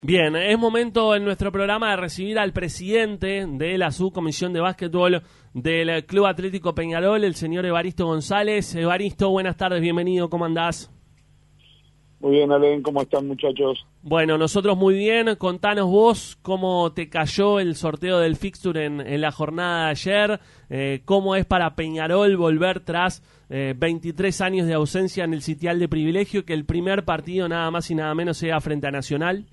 Bien, es momento en nuestro programa de recibir al presidente de la subcomisión de básquetbol del Club Atlético Peñarol, el señor Evaristo González. Evaristo, buenas tardes, bienvenido, ¿cómo andás? Muy bien, Alen, ¿cómo están, muchachos? Bueno, nosotros muy bien. Contanos vos cómo te cayó el sorteo del fixture en la jornada de ayer, cómo es para Peñarol volver tras 23 años de ausencia en el sitial de privilegio, que el primer partido nada más y nada menos sea frente a Nacional.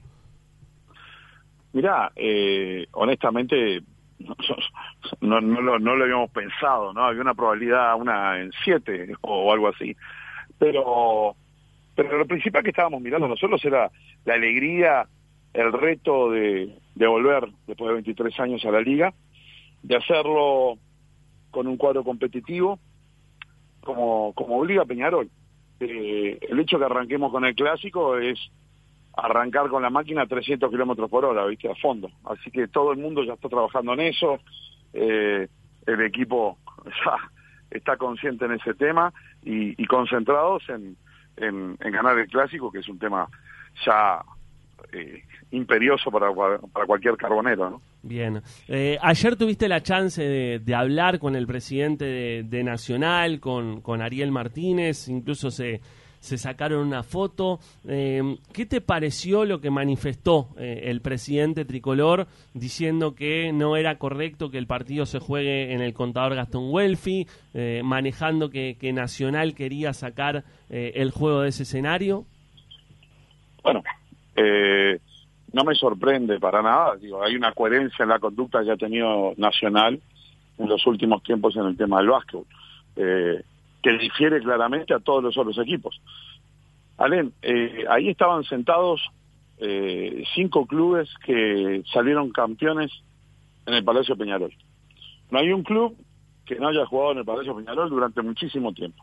Mirá, honestamente no lo habíamos pensado, ¿no? Había una probabilidad, una en 7 o algo así, pero lo principal que estábamos mirando nosotros era la alegría, el reto de volver después de 23 años a la liga, de hacerlo con un cuadro competitivo como obliga a Peñarol. El hecho que arranquemos con el clásico es arrancar con la máquina a 300 kilómetros por hora, ¿viste? A fondo. Así que todo el mundo ya está trabajando en eso, el equipo ya está consciente en ese tema y concentrados en ganar el clásico, que es un tema ya imperioso para cualquier carbonero, ¿no? Bien. Ayer tuviste la chance de hablar con el presidente de Nacional, con Ariel Martínez, incluso se sacaron una foto. ¿Qué te pareció lo que manifestó el presidente tricolor diciendo que no era correcto que el partido se juegue en el contador Gastón Welfi, manejando que Nacional quería sacar el juego de ese escenario? Bueno, no me sorprende para nada. Digo, hay una coherencia en la conducta que ha tenido Nacional en los últimos tiempos en el tema del básquetbol, que difiere claramente a todos los otros equipos. Alén, ahí estaban sentados 5 clubes que salieron campeones en el Palacio Peñarol. No hay un club que no haya jugado en el Palacio Peñarol durante muchísimo tiempo.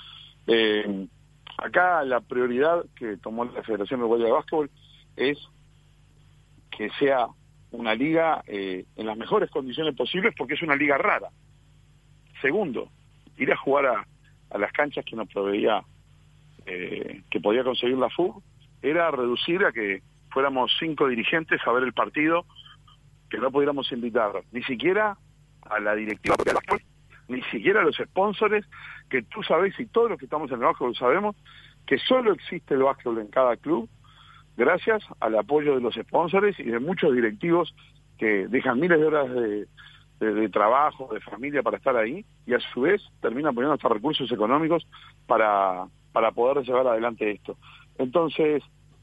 Acá la prioridad que tomó la Federación Uruguaya de Básquetbol es que sea una liga en las mejores condiciones posibles, porque es una liga rara. Segundo, ir a jugar a las canchas que nos proveía, que podía conseguir la FUB, era reducir a que fuéramos 5 dirigentes a ver el partido, que no pudiéramos invitar ni siquiera a la directiva del básquetbol, ni siquiera a los sponsors, que tú sabés, y todos los que estamos en el básquetbol sabemos, que solo existe el básquetbol en cada club gracias al apoyo de los sponsors y de muchos directivos que dejan miles de horas de trabajo, de familia para estar ahí, y a su vez terminan poniendo hasta recursos económicos para poder llevar adelante esto. Entonces,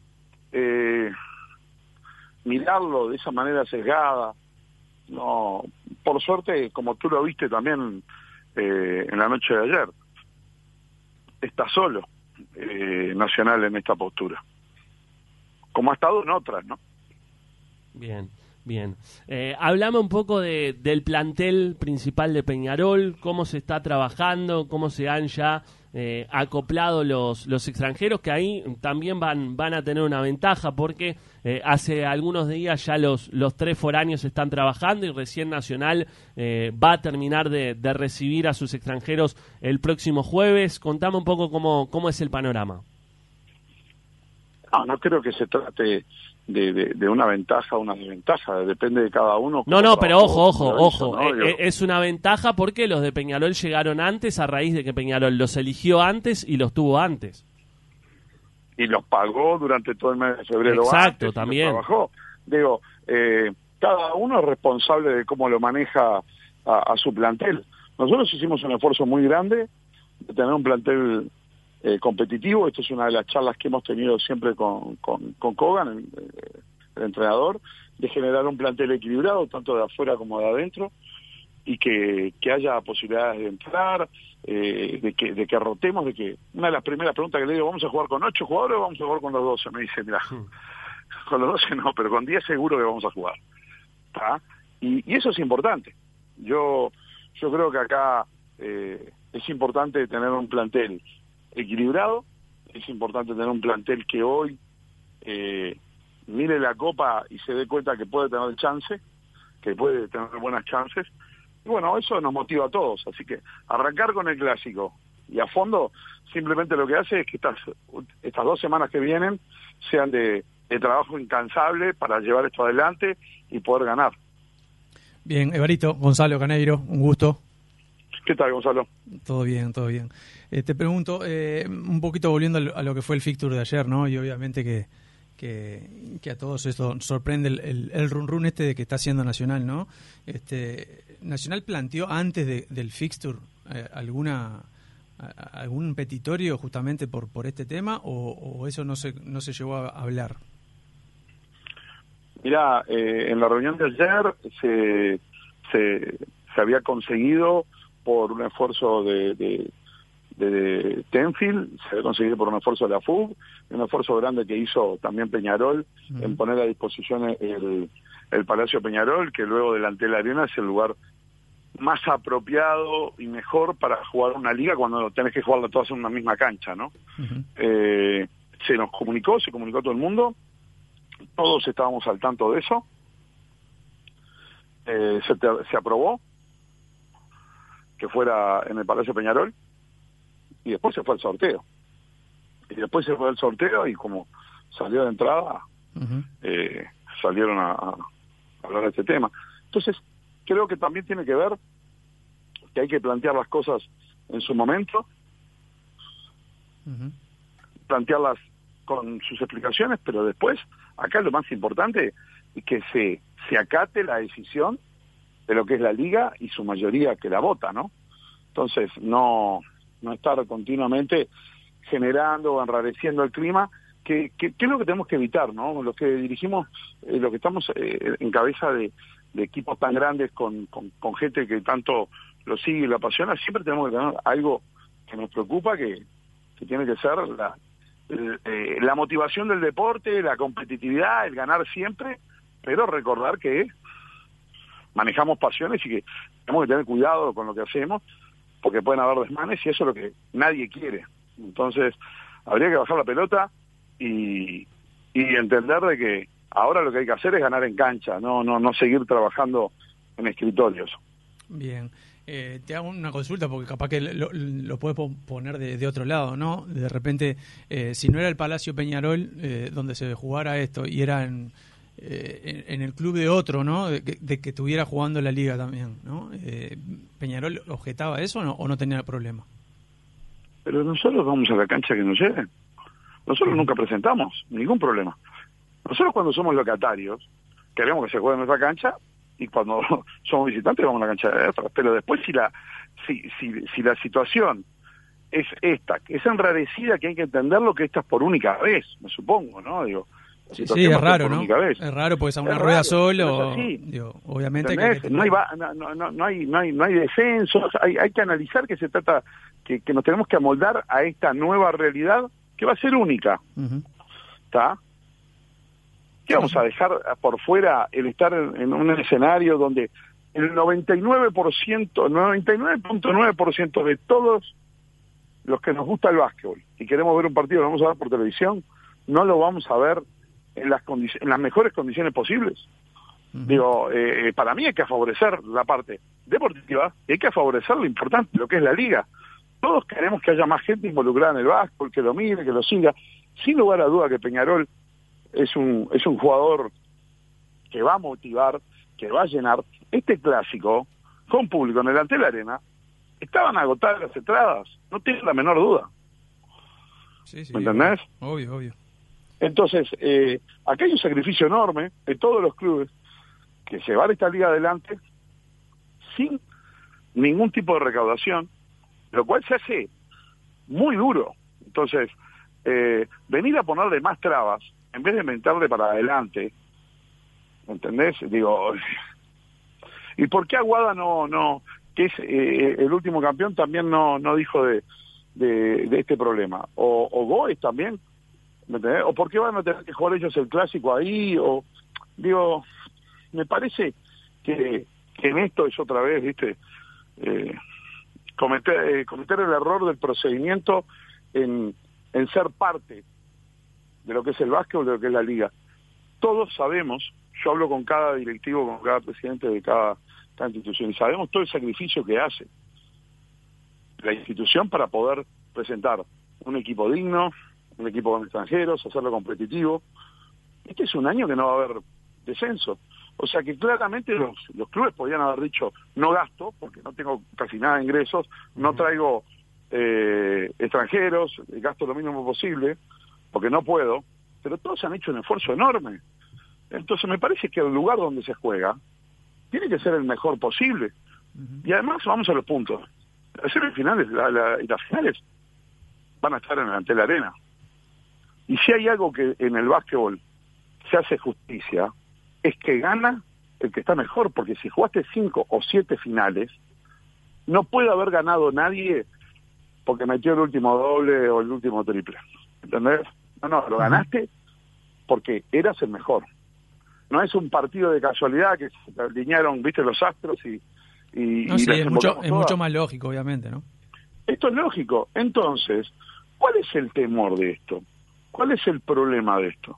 mirarlo de esa manera sesgada, no, por suerte, como tú lo viste también en la noche de ayer, está solo Nacional en esta postura, como ha estado en otras, ¿no? Bien. Bien, hablame un poco del plantel principal de Peñarol, cómo se está trabajando, cómo se han ya acoplado los extranjeros, que ahí también van a tener una ventaja, porque hace algunos días ya los 3 foráneos están trabajando y recién Nacional va a terminar de recibir a sus extranjeros el próximo jueves. Contame un poco cómo es el panorama. No creo que se trate de una ventaja o una desventaja, depende de cada uno. No, pero ojo, ¿no? Es una ventaja porque los de Peñarol llegaron antes a raíz de que Peñarol los eligió antes y los tuvo antes. Y los pagó durante todo el mes de febrero. Exacto, antes, también. Trabajó. Digo, cada uno es responsable de cómo lo maneja a su plantel. Nosotros hicimos un esfuerzo muy grande de tener un plantel competitivo. Esto es una de las charlas que hemos tenido siempre con Kogan, el entrenador, de generar un plantel equilibrado, tanto de afuera como de adentro, y que haya posibilidades de entrar, de que rotemos, de que una de las primeras preguntas que le digo, ¿vamos a jugar con 8 jugadores o vamos a jugar con los 12? Me dice, mira, con los 12 no, pero con 10 seguro que vamos a jugar. ¿Tá? Y eso es importante. Yo creo que acá es importante tener un plantel equilibrado, es importante tener un plantel que hoy mire la copa y se dé cuenta que puede tener chance, que puede tener buenas chances, y bueno, eso nos motiva a todos, así que arrancar con el clásico y a fondo simplemente lo que hace es que estas 2 semanas que vienen sean de de trabajo incansable para llevar esto adelante y poder ganar. Bien, Evarito, Gonzalo Caneiro, un gusto. ¿Qué tal, Gonzalo? Todo bien, todo bien. Te pregunto, un poquito volviendo a lo que fue el fixture de ayer, ¿no? Y obviamente que a todos esto sorprende el run este de que está haciendo Nacional, ¿no? Nacional planteó antes del fixture algún petitorio justamente por este tema o eso no se llegó a hablar. Mirá, en la reunión de ayer se había conseguido por un esfuerzo de Tenfield, se había conseguido por un esfuerzo de la FUB, un esfuerzo grande que hizo también Peñarol en poner a disposición el Palacio Peñarol, que luego delante de la Arena es el lugar más apropiado y mejor para jugar una liga cuando tenés que jugarla todas en una misma cancha, ¿no? Se nos comunicó, se comunicó a todo el mundo, todos estábamos al tanto de eso, se aprobó que fuera en el Palacio Peñarol y después se fue el sorteo. Y después se fue el sorteo y como salió de entrada, salieron a hablar de este tema. Entonces, creo que también tiene que ver que hay que plantear las cosas en su momento, plantearlas con sus explicaciones, pero después, acá lo más importante es que se acate la decisión de lo que es la liga y su mayoría que la vota, ¿no? Entonces, no estar continuamente generando o enrareciendo el clima, que es lo que tenemos que evitar, ¿no? Los que dirigimos, los que estamos en cabeza de equipos tan grandes con gente que tanto lo sigue y lo apasiona, siempre tenemos que tener algo que nos preocupa, que tiene que ser la motivación del deporte, la competitividad, el ganar siempre, pero recordar que manejamos pasiones y que tenemos que tener cuidado con lo que hacemos, porque pueden haber desmanes y eso es lo que nadie quiere. Entonces, habría que bajar la pelota y entender de que ahora lo que hay que hacer es ganar en cancha, no seguir trabajando en escritorios. Bien. Te hago una consulta porque capaz que lo puedes poner de otro lado, ¿no? De repente, si no era el Palacio Peñarol donde se jugara esto y era en el club de otro, ¿no? De que estuviera jugando la liga también, ¿no? ¿Peñarol objetaba eso o no tenía problema? Pero nosotros vamos a la cancha que nos lleven. Nosotros nunca presentamos ningún problema. Nosotros cuando somos locatarios queremos que se juegue en nuestra cancha y cuando somos visitantes vamos a la cancha de otras. Pero después si la situación es esta, que es enrarecida, que hay que entenderlo, que esta es por única vez, me supongo, ¿no? Digo, sí, es raro, ¿no? Es raro porque es a una rueda solo. Digo, obviamente no hay descensos, hay que analizar que se trata, que nos tenemos que amoldar a esta nueva realidad que va a ser única. ¿Está? ¿Qué vamos a dejar por fuera el estar en un escenario donde el 99.9% de todos los que nos gusta el básquetbol y queremos ver un partido, lo vamos a ver por televisión, no lo vamos a ver en las mejores condiciones posibles? Digo, para mí hay que favorecer la parte deportiva y hay que favorecer lo importante, lo que es la liga. Todos queremos que haya más gente involucrada en el básquetbol, que lo mire, que lo siga. Sin lugar a duda que Peñarol es un jugador que va a motivar, que va a llenar. Este clásico, con público en el ante la Arena, estaban agotadas las entradas, no tengo la menor duda. Sí, ¿Me entendés? Obvio. Entonces, acá hay un sacrificio enorme de todos los clubes que llevar esta liga adelante sin ningún tipo de recaudación, lo cual se hace muy duro. Entonces, venir a ponerle más trabas en vez de inventarle para adelante, ¿entendés? Digo, ¿y por qué Aguada no que es el último campeón, también no dijo de este problema? O Goes también, ¿me entendés? ¿O por qué van a tener que jugar ellos el clásico ahí? O digo, me parece que en esto es otra vez, ¿viste? Cometer el error del procedimiento en ser parte de lo que es el básquetbol, de lo que es la liga. Todos sabemos, yo hablo con cada directivo, con cada presidente de cada institución, y sabemos todo el sacrificio que hace la institución para poder presentar un equipo digno, un equipo con extranjeros, hacerlo competitivo, este es un año que no va a haber descenso. O sea que claramente los clubes podían haber dicho, no gasto, porque no tengo casi nada de ingresos, no traigo extranjeros, gasto lo mínimo posible, porque no puedo, pero todos han hecho un esfuerzo enorme. Entonces me parece que el lugar donde se juega tiene que ser el mejor posible. Y además vamos a los puntos. Las semifinales y las finales van a estar en el Antel Arena. Y si hay algo que en el básquetbol se hace justicia, es que gana el que está mejor, porque si jugaste 5 o 7 finales, no puede haber ganado nadie porque metió el último doble o el último triple. ¿Entendés? No, lo ganaste porque eras el mejor. No es un partido de casualidad que se alinearon, viste, los astros y no, sí, es mucho más lógico, obviamente, ¿no? Esto es lógico. Entonces, ¿cuál es el temor de esto? ¿Cuál es el problema de esto?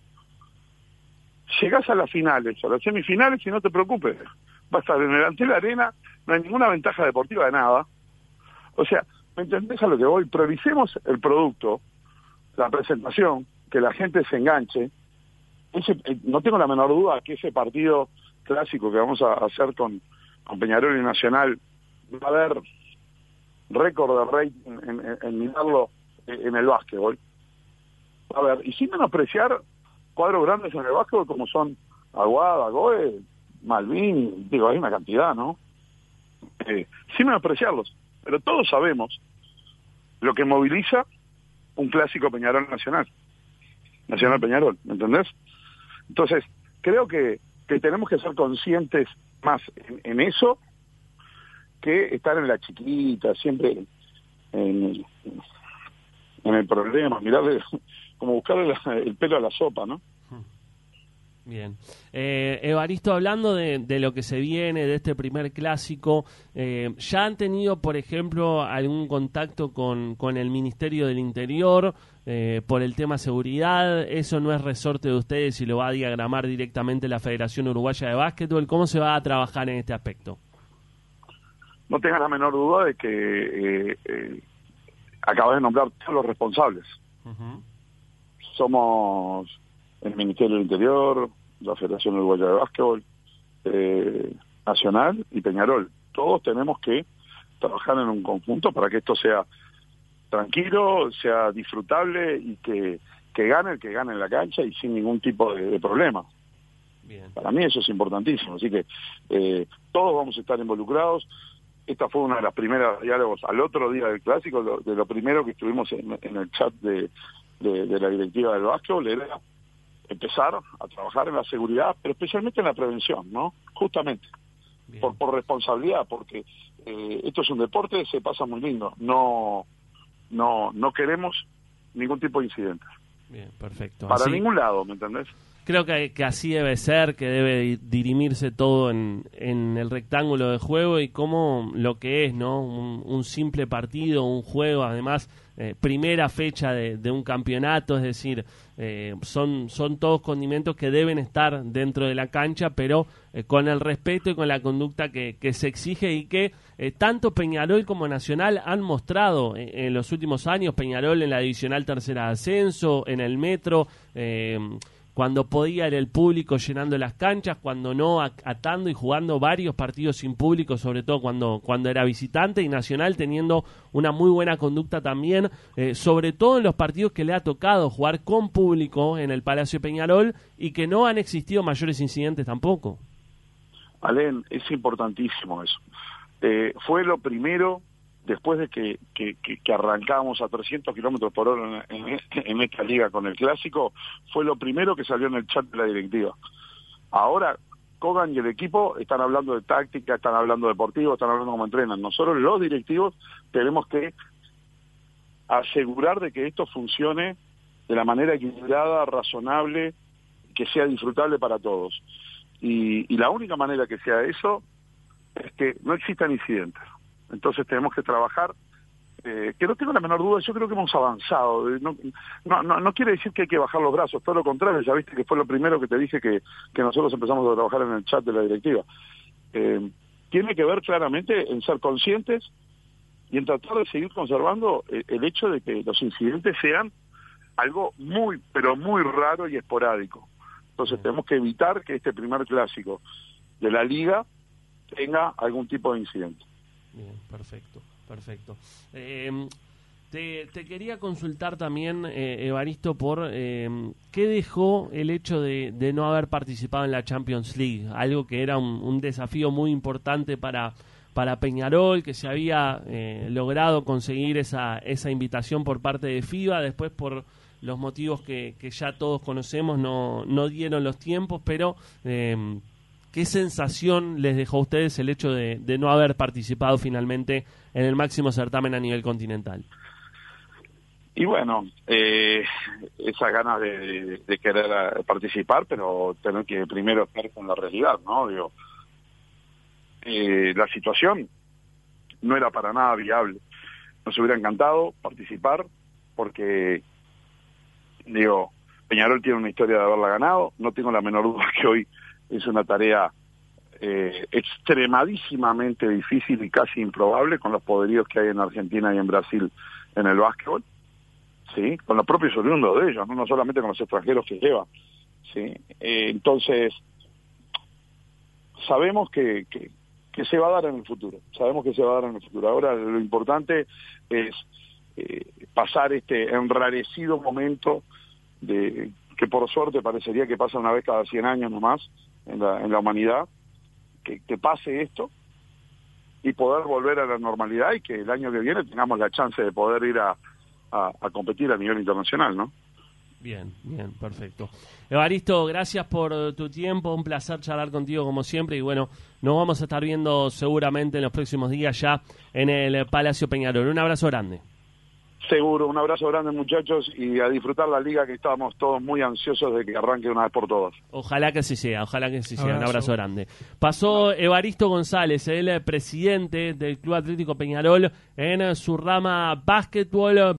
Llegás a las finales, a las semifinales y no te preocupes. Va a estar en el Antel Arena, no hay ninguna ventaja deportiva de nada. O sea, ¿me entendés a lo que voy? Prioricemos el producto, la presentación, que la gente se enganche. No tengo la menor duda que ese partido clásico que vamos a hacer con Peñarol y Nacional va a haber récord de rating en mirarlo en el básquetbol. A ver, y sin menospreciar cuadros grandes en el básquetbol como son Aguada, Goe, Malvin, digo, hay una cantidad, ¿no? Sin menospreciarlos, pero todos sabemos lo que moviliza un clásico Peñarol Nacional Peñarol, ¿me entendés? Entonces, creo que tenemos que ser conscientes más en eso que estar en la chiquita, siempre en el problema, mirarle, como buscarle el pelo a la sopa, ¿no? Bien. Evaristo, hablando de lo que se viene, de este primer clásico, ¿ya han tenido, por ejemplo, algún contacto con el Ministerio del Interior por el tema seguridad? ¿Eso no es resorte de ustedes y lo va a diagramar directamente la Federación Uruguaya de Básquetbol? ¿Cómo se va a trabajar en este aspecto? No tengas la menor duda de que acabas de nombrar todos los responsables. Somos el Ministerio del Interior, la Federación Uruguaya de Básquetbol, Nacional y Peñarol. Todos tenemos que trabajar en un conjunto para que esto sea tranquilo, sea disfrutable y que gane el que gane en la cancha y sin ningún tipo de problema. Bien. Para mí eso es importantísimo, así que todos vamos a estar involucrados. Esta fue una de las primeras diálogos al otro día del clásico, de lo primero que estuvimos en el chat de la directiva del básquetbol era empezar a trabajar en la seguridad, pero especialmente en la prevención, ¿no? Justamente, por responsabilidad, porque esto es un deporte, se pasa muy lindo, no queremos ningún tipo de incidente. Bien, perfecto. Para ningún lado, ¿me entendés? Creo que así debe ser, que debe dirimirse todo en el rectángulo de juego y como lo que es, ¿no? Un simple partido, un juego, además, primera fecha de un campeonato, es decir, son todos condimentos que deben estar dentro de la cancha, pero con el respeto y con la conducta que se exige y que tanto Peñarol como Nacional han mostrado en los últimos años. Peñarol en la divisional tercera de ascenso, en el Metro, cuando podía era el público llenando las canchas, cuando no atando y jugando varios partidos sin público, sobre todo cuando era visitante, y Nacional teniendo una muy buena conducta también, sobre todo en los partidos que le ha tocado jugar con público en el Palacio Peñarol y que no han existido mayores incidentes tampoco. Alén, es importantísimo eso. Fue lo primero, después de que arrancábamos a 300 kilómetros por hora en esta liga con el clásico, fue lo primero que salió en el chat de la directiva. Ahora, Kogan y el equipo están hablando de táctica, están hablando deportivo, están hablando cómo entrenan. Nosotros, los directivos, tenemos que asegurar de que esto funcione de la manera equilibrada, razonable, que sea disfrutable para todos. Y la única manera que sea eso es que no existan incidentes. Entonces tenemos que trabajar, que no tengo la menor duda, yo creo que hemos avanzado. No quiere decir que hay que bajar los brazos, todo lo contrario, ya viste que fue lo primero que te dije que nosotros empezamos a trabajar en el chat de la directiva. Tiene que ver claramente en ser conscientes y en tratar de seguir conservando el hecho de que los incidentes sean algo muy, pero muy raro y esporádico. Entonces tenemos que evitar que este primer clásico de la liga tenga algún tipo de incidente. Bien, perfecto. Te quería consultar también, Evaristo, por qué dejó el hecho de no haber participado en la Champions League, algo que era un desafío muy importante para Peñarol, que se había logrado conseguir esa invitación por parte de FIBA, después por los motivos que ya todos conocemos no dieron los tiempos, pero ¿qué sensación les dejó a ustedes el hecho de no haber participado finalmente en el máximo certamen a nivel continental? Y bueno, esas ganas de querer participar, pero tener que primero estar con la realidad, ¿no? Digo, la situación no era para nada viable. Nos hubiera encantado participar porque, digo, Peñarol tiene una historia de haberla ganado. No tengo la menor duda que hoy es una tarea extremadísimamente difícil y casi improbable con los poderíos que hay en Argentina y en Brasil en el básquetbol. Sí, con los propios oriundos de ellos, no solamente con los extranjeros que llevan, sí. Entonces sabemos que se va a dar en el futuro, Ahora lo importante es pasar este enrarecido momento de que por suerte parecería que pasa una vez cada 100 años nomás en la humanidad, que pase esto y poder volver a la normalidad y que el año que viene tengamos la chance de poder ir a competir a nivel internacional, ¿no? Bien, perfecto. Evaristo, gracias por tu tiempo, un placer charlar contigo como siempre y bueno, nos vamos a estar viendo seguramente en los próximos días ya en el Palacio Peñarol. Un abrazo grande. Seguro, un abrazo grande muchachos y a disfrutar la liga que estábamos todos muy ansiosos de que arranque una vez por todas. Ojalá que así sea, un abrazo grande. Pasó Evaristo González, el presidente del Club Atlético Peñarol en su rama básquetbol.